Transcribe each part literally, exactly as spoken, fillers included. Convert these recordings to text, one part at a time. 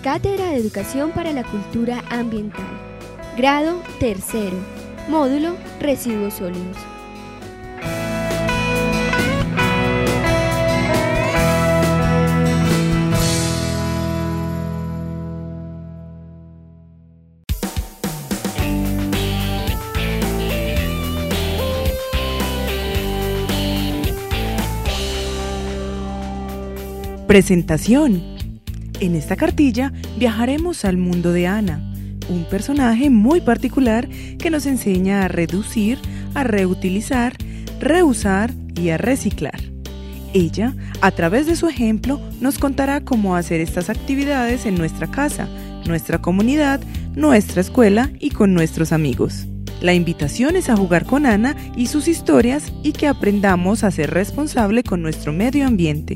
Cátedra de Educación para la Cultura Ambiental. Grado tercero. Módulo Residuos Sólidos. Presentación. En esta cartilla viajaremos al mundo de Ana, un personaje muy particular que nos enseña a reducir, a reutilizar, reusar y a reciclar. Ella, a través de su ejemplo, nos contará cómo hacer estas actividades en nuestra casa, nuestra comunidad, nuestra escuela y con nuestros amigos. La invitación es a jugar con Ana y sus historias y que aprendamos a ser responsable con nuestro medio ambiente.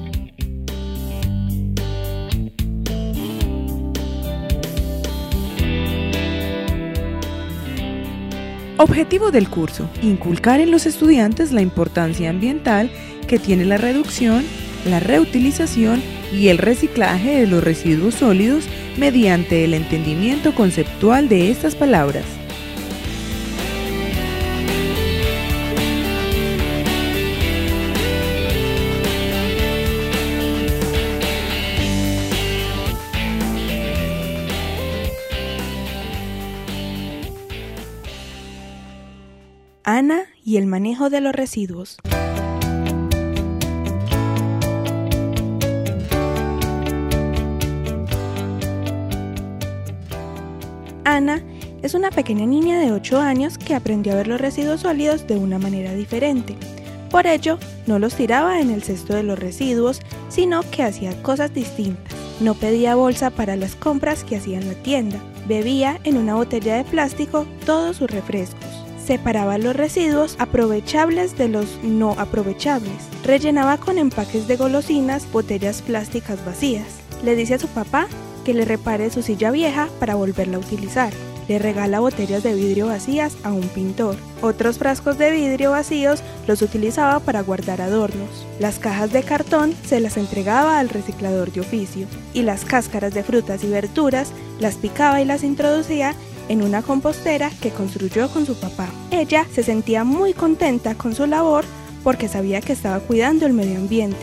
Objetivo del curso: inculcar en los estudiantes la importancia ambiental que tiene la reducción, la reutilización y el reciclaje de los residuos sólidos mediante el entendimiento conceptual de estas palabras. Ana y el manejo de los residuos. Ana es una pequeña niña de ocho años que aprendió a ver los residuos sólidos de una manera diferente. Por ello, no los tiraba en el cesto de los residuos, sino que hacía cosas distintas. No pedía bolsa para las compras que hacía en la tienda. Bebía en una botella de plástico todos sus refrescos. Separaba los residuos aprovechables de los no aprovechables. Rellenaba con empaques de golosinas botellas plásticas vacías. Le dice a su papá que le repare su silla vieja para volverla a utilizar. Le regala botellas de vidrio vacías a un pintor. Otros frascos de vidrio vacíos los utilizaba para guardar adornos. Las cajas de cartón se las entregaba al reciclador de oficio. Y las cáscaras de frutas y verduras las picaba y las introducía en una compostera que construyó con su papá. Ella se sentía muy contenta con su labor porque sabía que estaba cuidando el medio ambiente.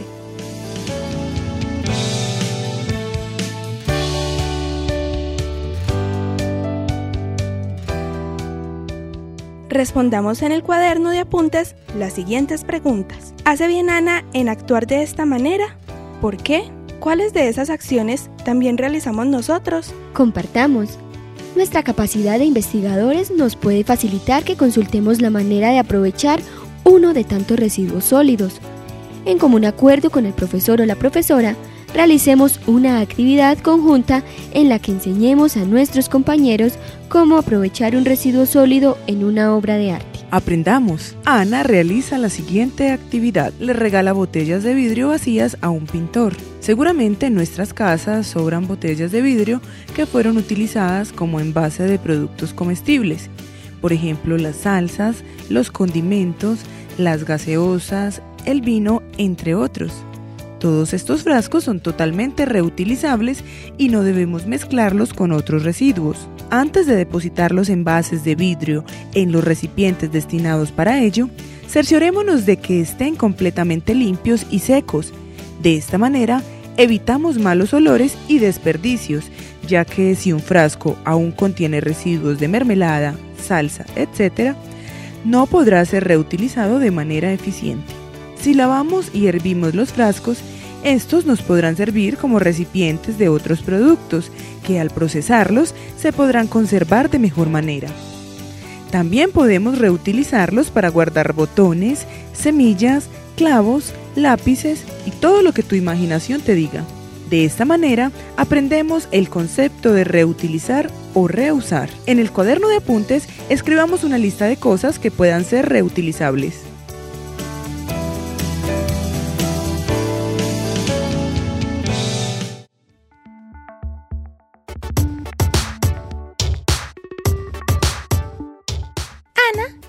Respondamos en el cuaderno de apuntes las siguientes preguntas. ¿Hace bien Ana en actuar de esta manera? ¿Por qué? ¿Cuáles de esas acciones también realizamos nosotros? Compartamos. Nuestra capacidad de investigadores nos puede facilitar que consultemos la manera de aprovechar uno de tantos residuos sólidos. En común acuerdo con el profesor o la profesora, realicemos una actividad conjunta en la que enseñemos a nuestros compañeros cómo aprovechar un residuo sólido en una obra de arte. Aprendamos. Ana realiza la siguiente actividad. Le regala botellas de vidrio vacías a un pintor. Seguramente en nuestras casas sobran botellas de vidrio que fueron utilizadas como envase de productos comestibles. Por ejemplo, las salsas, los condimentos, las gaseosas, el vino, entre otros. Todos estos frascos son totalmente reutilizables y no debemos mezclarlos con otros residuos. Antes de depositar los envases de vidrio en los recipientes destinados para ello, cerciorémonos de que estén completamente limpios y secos. De esta manera, evitamos malos olores y desperdicios, ya que si un frasco aún contiene residuos de mermelada, salsa, etcétera, no podrá ser reutilizado de manera eficiente. Si lavamos y hervimos los frascos, estos nos podrán servir como recipientes de otros productos que al procesarlos se podrán conservar de mejor manera. También podemos reutilizarlos para guardar botones, semillas, clavos, lápices y todo lo que tu imaginación te diga. De esta manera aprendemos el concepto de reutilizar o reusar. En el cuaderno de apuntes escribamos una lista de cosas que puedan ser reutilizables.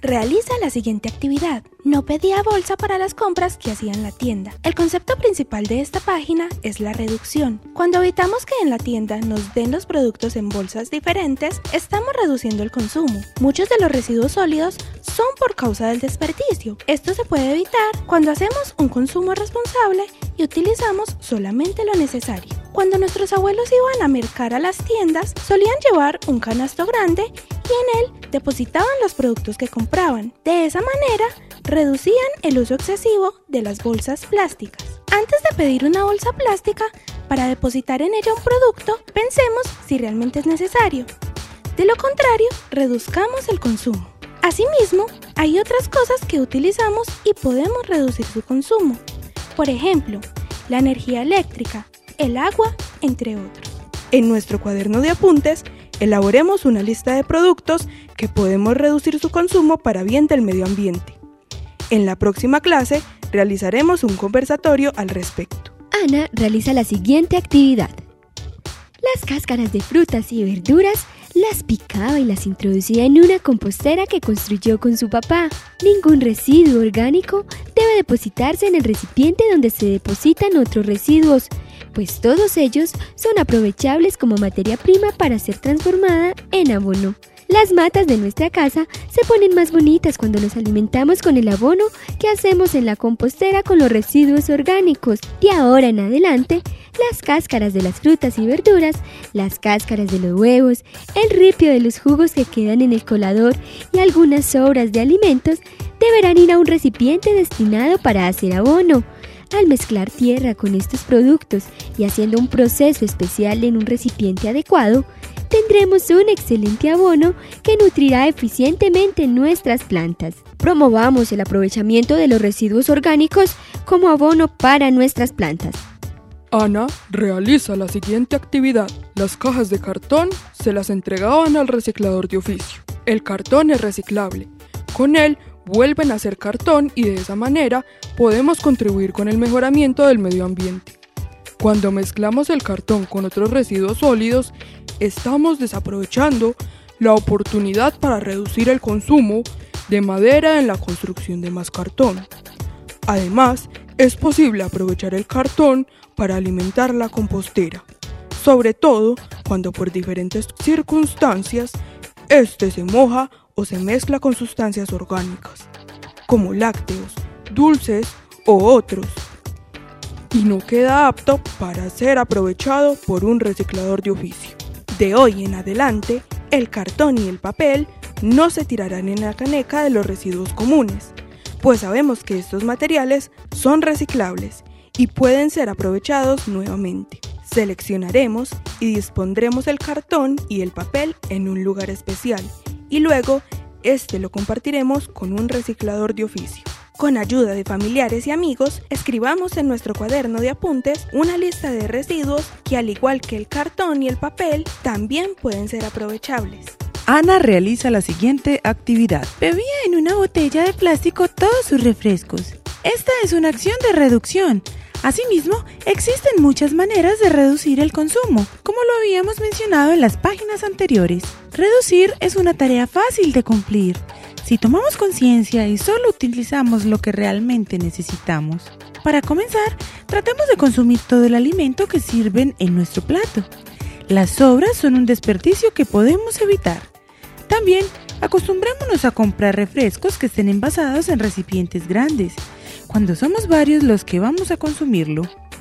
realiza la siguiente actividad. No pedía bolsa para las compras que hacía en la tienda. El concepto principal de esta página es la reducción. Cuando evitamos que en la tienda nos den los productos en bolsas diferentes, estamos reduciendo el consumo. Muchos de los residuos sólidos son por causa del desperdicio. Esto se puede evitar cuando hacemos un consumo responsable y utilizamos solamente lo necesario. Cuando nuestros abuelos iban a mercar a las tiendas, solían llevar un canasto grande y en él depositaban los productos que compraban. De esa manera, reducían el uso excesivo de las bolsas plásticas. Antes de pedir una bolsa plástica para depositar en ella un producto, pensemos si realmente es necesario. De lo contrario, reduzcamos el consumo. Asimismo, hay otras cosas que utilizamos y podemos reducir su consumo. Por ejemplo, la energía eléctrica, el agua, entre otros. En nuestro cuaderno de apuntes, elaboremos una lista de productos que podemos reducir su consumo para bien del medio ambiente. En la próxima clase, realizaremos un conversatorio al respecto. Ana realiza la siguiente actividad. Las cáscaras de frutas y verduras las picaba y las introducía en una compostera que construyó con su papá. Ningún residuo orgánico debe depositarse en el recipiente donde se depositan otros residuos, pues todos ellos son aprovechables como materia prima para ser transformada en abono. Las matas de nuestra casa se ponen más bonitas cuando nos alimentamos con el abono que hacemos en la compostera con los residuos orgánicos. De ahora en adelante, las cáscaras de las frutas y verduras, las cáscaras de los huevos, el ripio de los jugos que quedan en el colador y algunas sobras de alimentos deberán ir a un recipiente destinado para hacer abono. Al mezclar tierra con estos productos y haciendo un proceso especial en un recipiente adecuado, tendremos un excelente abono que nutrirá eficientemente nuestras plantas. Promovamos el aprovechamiento de los residuos orgánicos como abono para nuestras plantas. Ana realiza la siguiente actividad. Las cajas de cartón se las entregaban al reciclador de oficio. El cartón es reciclable. Con él vuelven a ser cartón y de esa manera podemos contribuir con el mejoramiento del medio ambiente. Cuando mezclamos el cartón con otros residuos sólidos, estamos desaprovechando la oportunidad para reducir el consumo de madera en la construcción de más cartón. Además, es posible aprovechar el cartón para alimentar la compostera, sobre todo cuando por diferentes circunstancias este se moja o se mezcla con sustancias orgánicas, como lácteos, dulces o otros, y no queda apto para ser aprovechado por un reciclador de oficio. De hoy en adelante, el cartón y el papel no se tirarán en la caneca de los residuos comunes, pues sabemos que estos materiales son reciclables y pueden ser aprovechados nuevamente. Seleccionaremos y dispondremos el cartón y el papel en un lugar especial y luego este lo compartiremos con un reciclador de oficio. Con ayuda de familiares y amigos, escribamos en nuestro cuaderno de apuntes una lista de residuos que, al igual que el cartón y el papel, también pueden ser aprovechables. Ana realiza la siguiente actividad. Bebía en una botella de plástico todos sus refrescos. Esta es una acción de reducción. Asimismo, existen muchas maneras de reducir el consumo, como lo habíamos mencionado en las páginas anteriores. Reducir es una tarea fácil de cumplir si tomamos conciencia y solo utilizamos lo que realmente necesitamos. Para comenzar, tratemos de consumir todo el alimento que sirven en nuestro plato. Las sobras son un desperdicio que podemos evitar. También, acostumbrémonos a comprar refrescos que estén envasados en recipientes grandes, cuando somos varios los que vamos a consumirlo.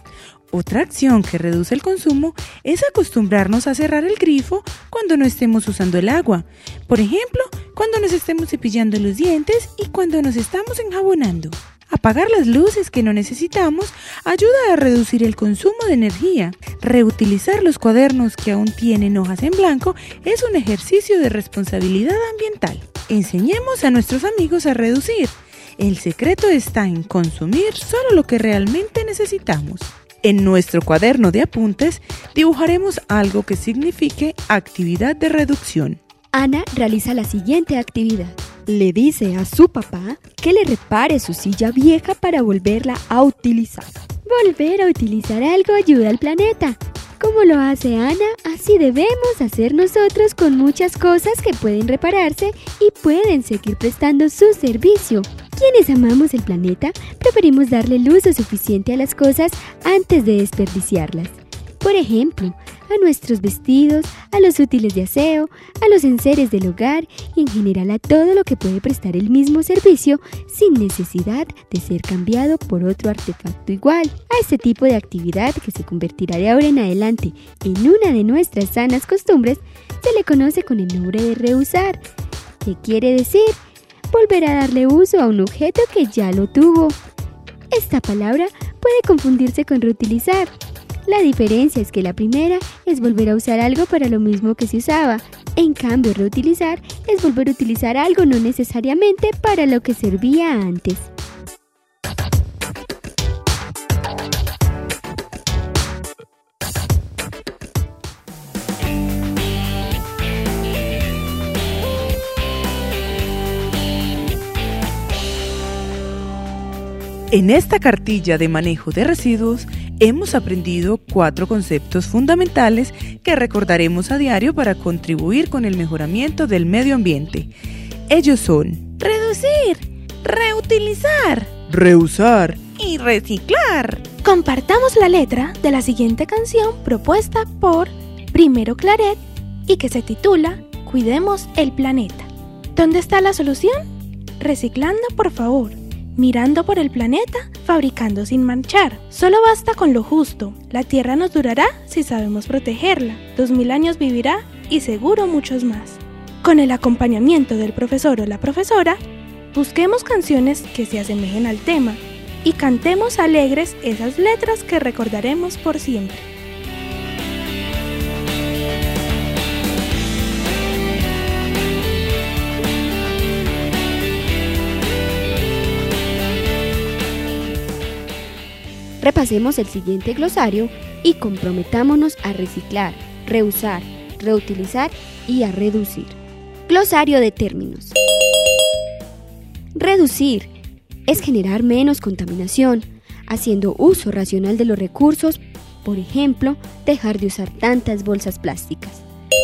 Otra acción que reduce el consumo es acostumbrarnos a cerrar el grifo cuando no estemos usando el agua. Por ejemplo, cuando nos estemos cepillando los dientes y cuando nos estamos enjabonando. Apagar las luces que no necesitamos ayuda a reducir el consumo de energía. Reutilizar los cuadernos que aún tienen hojas en blanco es un ejercicio de responsabilidad ambiental. Enseñemos a nuestros amigos a reducir. El secreto está en consumir solo lo que realmente necesitamos. En nuestro cuaderno de apuntes dibujaremos algo que signifique actividad de reducción. Ana realiza la siguiente actividad. Le dice a su papá que le repare su silla vieja para volverla a utilizar. Volver a utilizar algo ayuda al planeta. Como lo hace Ana, así debemos hacer nosotros con muchas cosas que pueden repararse y pueden seguir prestando su servicio. Quienes amamos el planeta, preferimos darle el uso suficiente a las cosas antes de desperdiciarlas. Por ejemplo, a nuestros vestidos, a los útiles de aseo, a los enseres del hogar y en general a todo lo que puede prestar el mismo servicio sin necesidad de ser cambiado por otro artefacto igual. A este tipo de actividad, que se convertirá de ahora en adelante en una de nuestras sanas costumbres, se le conoce con el nombre de reusar, que quiere decir volver a darle uso a un objeto que ya lo tuvo. Esta palabra puede confundirse con reutilizar. La diferencia es que la primera es volver a usar algo para lo mismo que se usaba. En cambio, reutilizar es volver a utilizar algo no necesariamente para lo que servía antes. En esta cartilla de manejo de residuos hemos aprendido cuatro conceptos fundamentales que recordaremos a diario para contribuir con el mejoramiento del medio ambiente. Ellos son: reducir, reutilizar, reusar y reciclar. Compartamos la letra de la siguiente canción propuesta por Primero Claret y que se titula Cuidemos el planeta. ¿Dónde está la solución? Reciclando, por favor. Mirando por el planeta, fabricando sin manchar. Solo basta con lo justo. La tierra nos durará si sabemos protegerla. Dos mil años vivirá y seguro muchos más. Con el acompañamiento del profesor o la profesora, busquemos canciones que se asemejen al tema y cantemos alegres esas letras que recordaremos por siempre. Repasemos el siguiente glosario y comprometámonos a reciclar, reusar, reutilizar y a reducir. Glosario de términos. Reducir es generar menos contaminación, haciendo uso racional de los recursos, por ejemplo, dejar de usar tantas bolsas plásticas.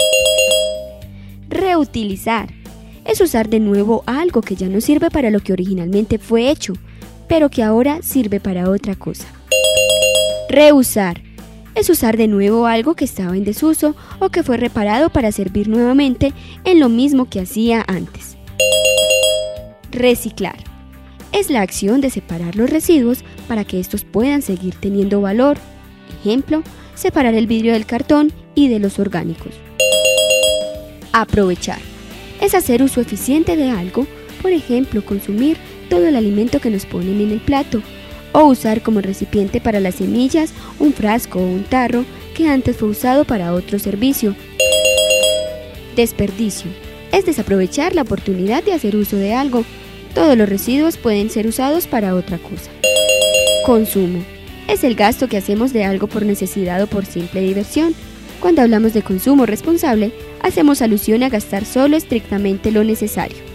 Reutilizar es usar de nuevo algo que ya no sirve para lo que originalmente fue hecho, pero que ahora sirve para otra cosa. Reusar es usar de nuevo algo que estaba en desuso o que fue reparado para servir nuevamente en lo mismo que hacía antes. Reciclar es la acción de separar los residuos para que estos puedan seguir teniendo valor. Ejemplo, separar el vidrio del cartón y de los orgánicos. Aprovechar es hacer uso eficiente de algo, por ejemplo, consumir todo el alimento que nos ponen en el plato, o usar como recipiente para las semillas un frasco o un tarro que antes fue usado para otro servicio. Desperdicio es desaprovechar la oportunidad de hacer uso de algo. Todos los residuos pueden ser usados para otra cosa. Consumo es el gasto que hacemos de algo por necesidad o por simple diversión. Cuando hablamos de consumo responsable, hacemos alusión a gastar solo estrictamente lo necesario.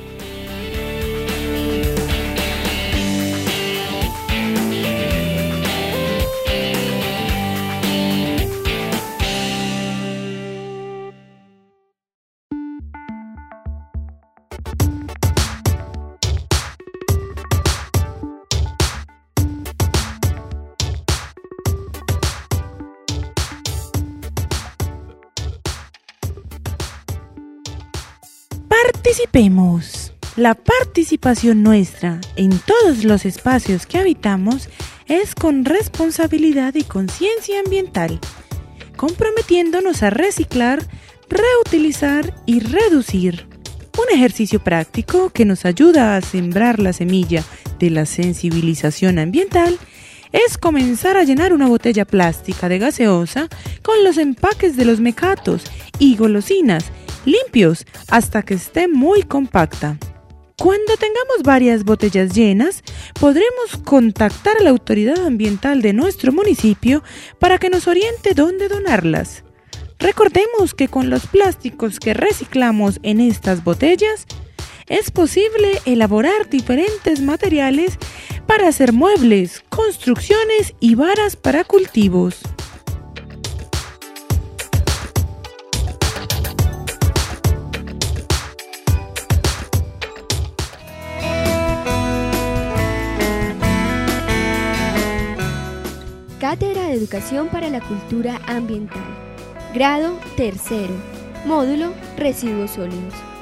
Participemos. La participación nuestra en todos los espacios que habitamos es con responsabilidad y conciencia ambiental, comprometiéndonos a reciclar, reutilizar y reducir. Un ejercicio práctico que nos ayuda a sembrar la semilla de la sensibilización ambiental es comenzar a llenar una botella plástica de gaseosa con los empaques de los mecatos y golosinas limpios hasta que esté muy compacta. Cuando tengamos varias botellas llenas, podremos contactar a la autoridad ambiental de nuestro municipio para que nos oriente dónde donarlas. Recordemos que con los plásticos que reciclamos en estas botellas, es posible elaborar diferentes materiales para hacer muebles, construcciones y varas para cultivos. Cátedra de Educación para la Cultura Ambiental. Grado tercero. Módulo Residuos Sólidos.